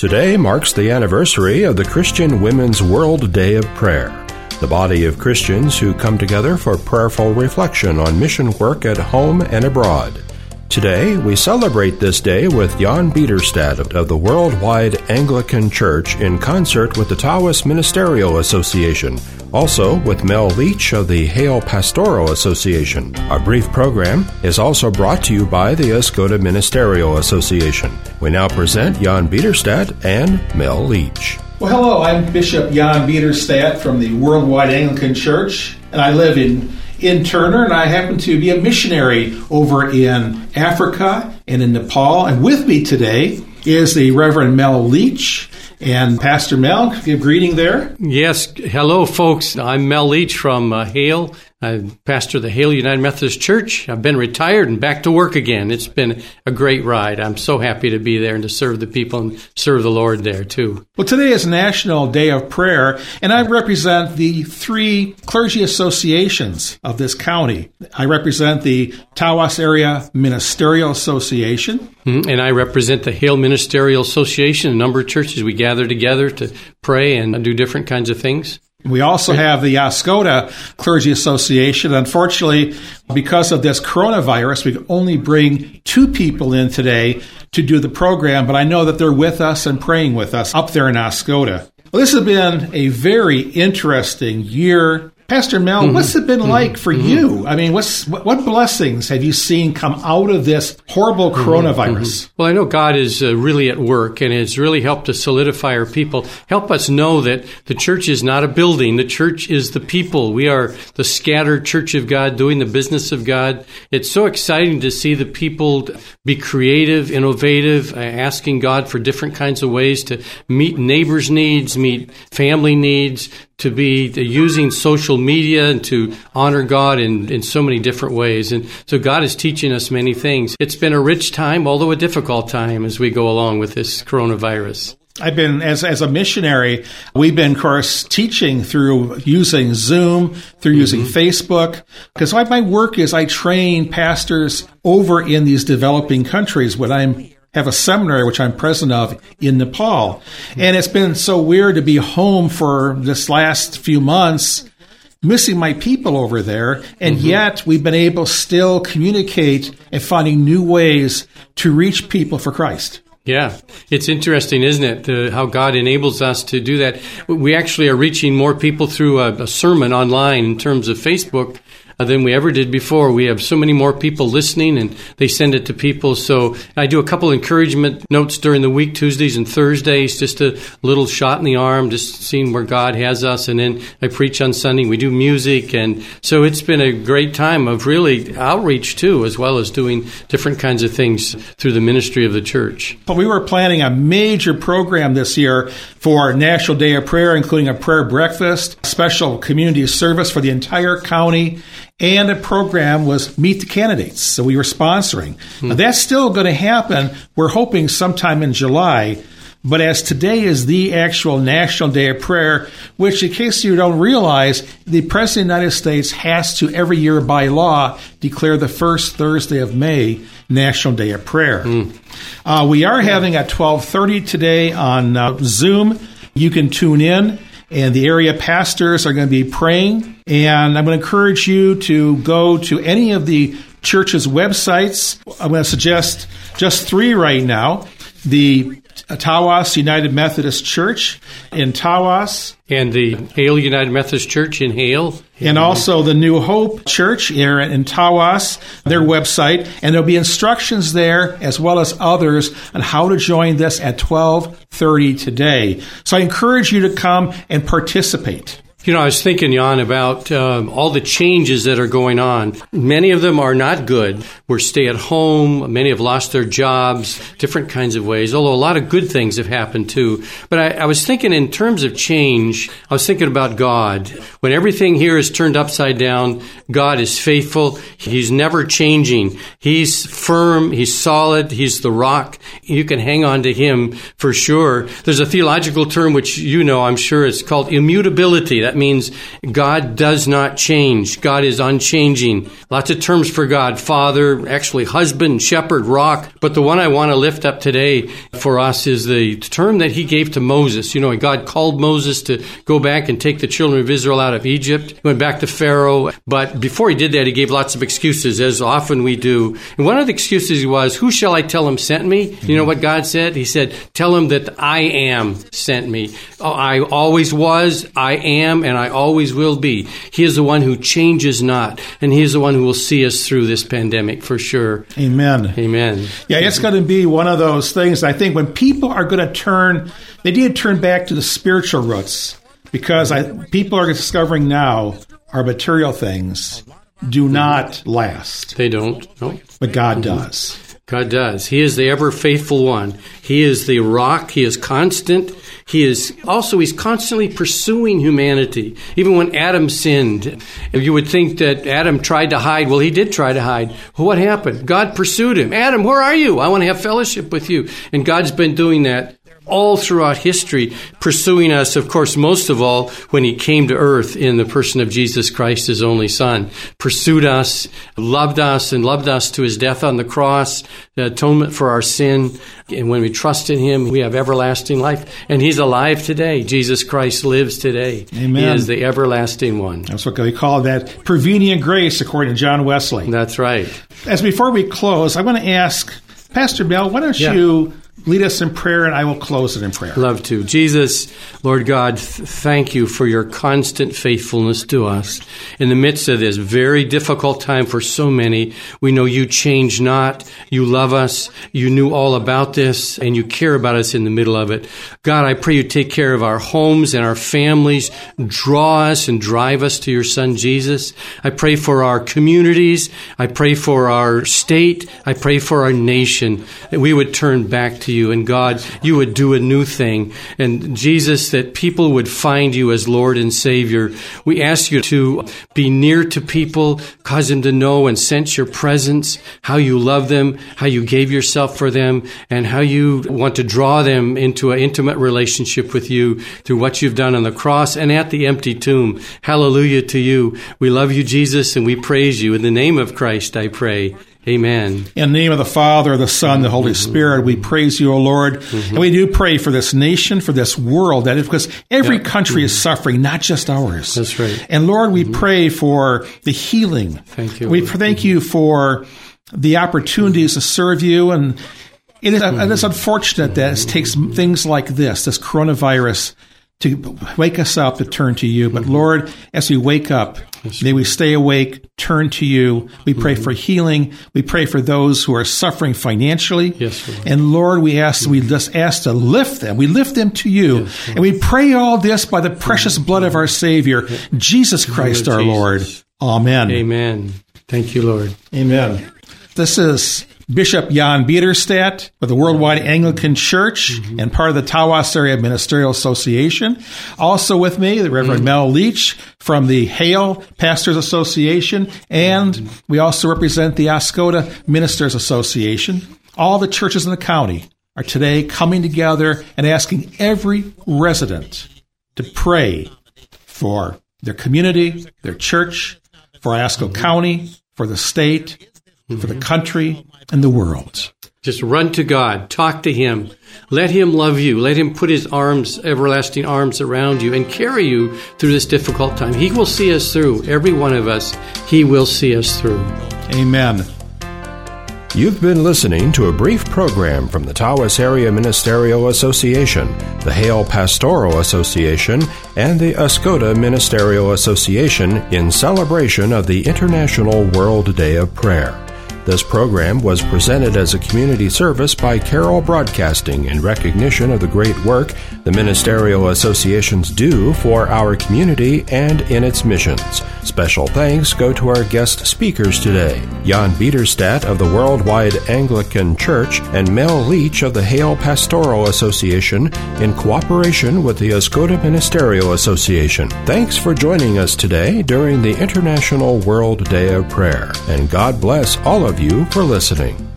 Today marks the anniversary of the Christian Women's World Day of Prayer, the body of Christians who come together for prayerful reflection on mission work at home and abroad. Today, we celebrate this day with Jan Biederstad of the Worldwide Anglican Church in concert with the Tawas Ministerial Association, also with Mel Leach of the Hale Pastoral Association. Our brief program is also brought to you by the Escoda Ministerial Association. We now present Jan Biederstad and Mel Leach. Well, hello, I'm Bishop Jan Biederstad from the Worldwide Anglican Church, and I live in Turner, and I happen to be a missionary over in Africa and in Nepal. And with me today is the Reverend Mel Leach. And Pastor Mel, give a greeting there. Yes. Hello, folks. I'm Mel Leach from Hale. I pastor the Hale United Methodist Church. I've been retired and back to work again. It's been a great ride. I'm so happy to be there and to serve the people and serve the Lord there, too. Well, today is National Day of Prayer, and I represent the three clergy associations of this county. I represent the Tawas Area Ministerial Association. And I represent the Hale Ministerial Association, a number of churches. We gather together to pray and do different kinds of things. We also have the Escoda Clergy Association. Unfortunately, because of this coronavirus, we can only bring two people in today to do the program, but I know that they're with us and praying with us up there in Escoda. Well, this has been a very interesting year. Pastor Mel, what's it been like for you? I mean, what blessings have you seen come out of this horrible coronavirus? Well, I know God is really at work, and it's really helped to solidify our people, help us know that the church is not a building. The church is the people. We are the scattered church of God doing the business of God. It's so exciting to see the people be creative, innovative, asking God for different kinds of ways to meet neighbors' needs, meet family needs, to be using social media and to honor God in so many different ways. And so God is teaching us many things. It's been a rich time, although a difficult time as we go along with this coronavirus. I've been, as a missionary, we've been, of course, teaching through using Zoom, through using Facebook, because my work is I train pastors over in these developing countries when I have a seminary, which I'm president of, in Nepal. And it's been so weird to be home for this last few months, missing my people over there, and yet we've been able to still communicate and finding new ways to reach people for Christ. Yeah, it's interesting, isn't it, how God enables us to do that. We actually are reaching more people through a sermon online in terms of Facebook than we ever did before. We have so many more people listening, and they send it to people. So I do a couple encouragement notes during the week, Tuesdays and Thursdays, just a little shot in the arm, just seeing where God has us. And then I preach on Sunday. We do music. And so it's been a great time of really outreach, too, as well as doing different kinds of things through the ministry of the church. Well, we were planning a major program this year for National Day of Prayer, including a prayer breakfast, special community service for the entire county, and a program was Meet the Candidates. So we were sponsoring. Now, that's still going to happen. We're hoping sometime in July. But as today is the actual National Day of Prayer, which, in case you don't realize, the President of the United States has to, every year by law, declare the first Thursday of May National Day of Prayer. We are having at 12:30 today on Zoom. You can tune in, and the area pastors are going to be praying. And I'm going to encourage you to go to any of the church's websites. I'm going to suggest just three right now. The Tawas United Methodist Church in Tawas. And the Hale United Methodist Church in Hale. And also the New Hope Church here in Tawas, their website. And there'll be instructions there, as well as others, on how to join this at 12:30 today. So I encourage you to come and participate. You know, I was thinking, Jan, about all the changes that are going on. Many of them are not good. We're stay at home. Many have lost their jobs, different kinds of ways, although a lot of good things have happened too. But I was thinking in terms of change, I was thinking about God. When everything here is turned upside down, God is faithful. He's never changing. He's firm. He's solid. He's the rock. You can hang on to him for sure. There's a theological term which you know, I'm sure, it's called immutability. That means God does not change. God is unchanging. Lots of terms for God. Father, actually husband, shepherd, rock. But the one I want to lift up today for us is the term that he gave to Moses. You know, God called Moses to go back and take the children of Israel out of Egypt. He went back to Pharaoh. But before he did that, he gave lots of excuses, as often we do. And one of the excuses was, who shall I tell him sent me? You know what God said? He said, tell him that I am sent me. I always was, I am, and I always will be. He is the one who changes not, and he is the one who will see us through this pandemic for sure. Amen. Amen. Yeah, it's going to be one of those things. I think when people are going to turn, they need to turn back to the spiritual roots, because people are discovering now our material things do not last. They don't. No. But God does. God does. He is the ever-faithful one. He is the rock. He is constant. He's constantly pursuing humanity. Even when Adam sinned, you would think that Adam tried to hide. Well, he did try to hide. Well, what happened? God pursued him. Adam, where are you? I want to have fellowship with you. And God's been doing that all throughout history, pursuing us, of course, most of all, when he came to earth in the person of Jesus Christ, his only Son. Pursued us, and loved us to his death on the cross, the atonement for our sin. And when we trust in him, we have everlasting life. And he's alive today. Jesus Christ lives today. Amen. He is the everlasting one. That's what we call that prevenient grace, according to John Wesley. That's right. As before we close, I want to ask Pastor Mel, why don't you lead us in prayer, and I will close it in prayer. Love to. Jesus, Lord God, thank you for your constant faithfulness to us. In the midst of this very difficult time for so many, we know you change not. You love us. You knew all about this, and you care about us in the middle of it. God, I pray you take care of our homes and our families. Draw us and drive us to your Son, Jesus. I pray for our communities. I pray for our state. I pray for our nation, that we would turn back to you. And God, you would do a new thing. And Jesus, that people would find you as Lord and Savior. We ask you to be near to people, cause them to know and sense your presence, how you love them, how you gave yourself for them, and how you want to draw them into an intimate relationship with you through what you've done on the cross and at the empty tomb. Hallelujah to you. We love you, Jesus, and we praise you. In the name of Christ, I pray. Amen. In the name of the Father, the Son, the Holy Spirit, we praise you, O Lord. And we do pray for this nation, for this world, that because every country is suffering, not just ours. That's right. And Lord, we pray for the healing. Thank you. We thank you for the opportunities to serve you. And it is unfortunate that it takes things like this coronavirus, to wake us up to turn to you. But Lord, as we wake up, may we stay awake, turn to you. We pray for healing. We pray for those who are suffering financially. Yes, Lord. And Lord, we just ask to lift them. We lift them to you. Yes, and we pray all this by the precious blood of our Savior, Jesus Christ our Lord. Amen. Amen. Thank you, Lord. Amen. This is Bishop Jan Biederstadt of the Worldwide Anglican Church and part of the Tawas Area Ministerial Association. Also with me, the Reverend Mel Leach from the Hale Pastors Association, and we also represent the Oscoda Ministers Association. All the churches in the county are today coming together and asking every resident to pray for their community, their church, for Iosco County, for the state, for the country, and the world. Just run to God. Talk to him. Let him love you. Let him put his everlasting arms around you and carry you through this difficult time. He will see us through. Every one of us, he will see us through. Amen. You've been listening to a brief program from the Tawas Area Ministerial Association, the Hale Pastoral Association, and the Oscoda Ministerial Association in celebration of the International World Day of Prayer. This program was presented as a community service by Carroll Broadcasting in recognition of the great work the ministerial associations do for our community and in its missions. Special thanks go to our guest speakers today, Jan Biederstadt of the Worldwide Anglican Church and Mel Leach of the Hale Pastoral Association in cooperation with the Oscoda Ministerial Association. Thanks for joining us today during the International World Day of Prayer, and God bless all of you for listening.